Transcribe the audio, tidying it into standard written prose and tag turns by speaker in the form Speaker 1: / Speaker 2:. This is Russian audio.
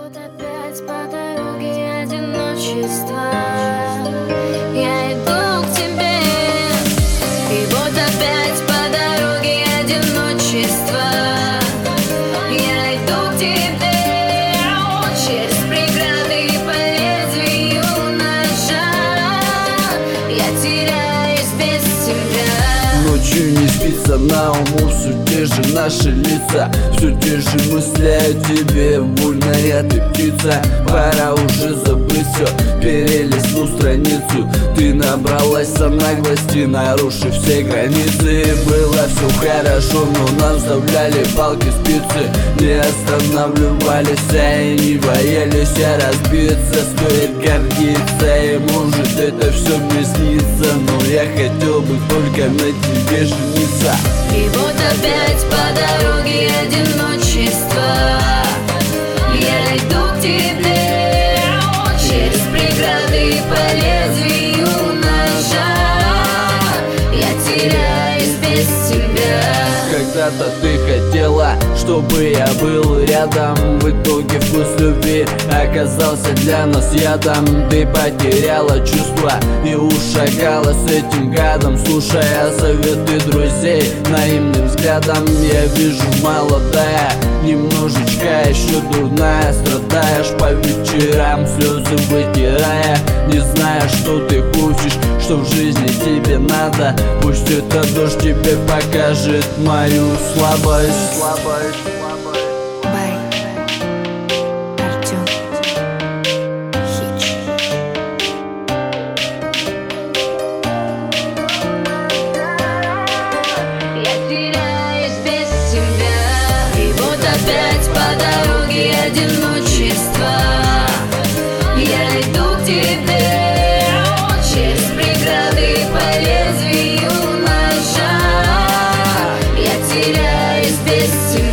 Speaker 1: вот опять по дороге одиночества. Я иду к тебе, и вот опять по дороге одиночества. Я иду к тебе, через преграды по лезвию ножа. Я теряюсь без тебя.
Speaker 2: Ночью не спится, на уму все те же наши лица, все те же мысли о тебе. Вольная ты птица, пора уже забыть все, перелистну страницу. Ты набралась наглости, нарушив все границы. Было все хорошо, но нам вставляли палки, спицы. Не останавливались, и не боялись разбиться. Стоит гордиться, и может это все мне снится, но я хотел бы только на тебе жениться.
Speaker 1: И вот опять по дороге одиночества. Я иду к тебе, через преграды по лезвию ножа. Я теряюсь без тебя.
Speaker 2: Когда-то ты хотела, чтобы я был рядом. В итоге вкус любви оказался для нас ядом. Ты потеряла чувства и ушагала с этим гадом. Слушая советы друзей наивным взглядом, я вижу молодая, немножечко еще дурная. Страдаешь по вечерам, слезы вытирая, не зная, что ты хочешь, что в жизни тебе надо. Пусть этот дождь тебе покажет мою слабость.
Speaker 1: Бай, Артём, Хич. Я теряюсь без тебя. И вот опять по дороге одиночества. Я иду к тебе, через преграды по лезвию ножа. Я теряюсь без тебя.